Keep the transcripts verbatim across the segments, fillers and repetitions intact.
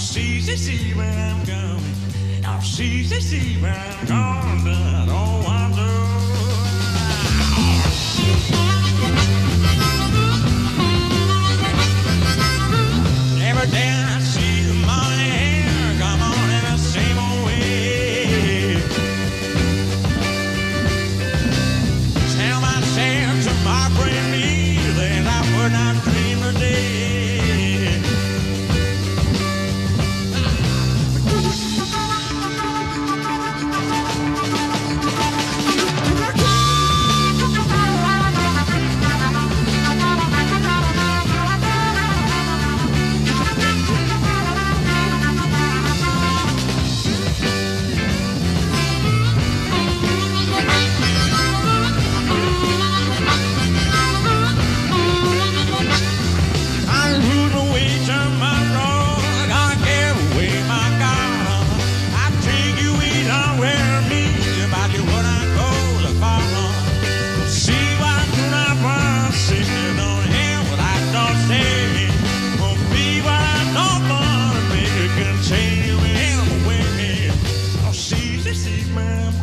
see, see, see where I'm going. Now see, see, see where I'm going. I don't wonder. Every day I see the money here come on in the same old way. Tell myself to my brain me that I would not dream today.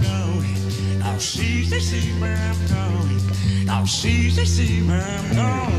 See, see where I'm going. Now see, see where I'm going.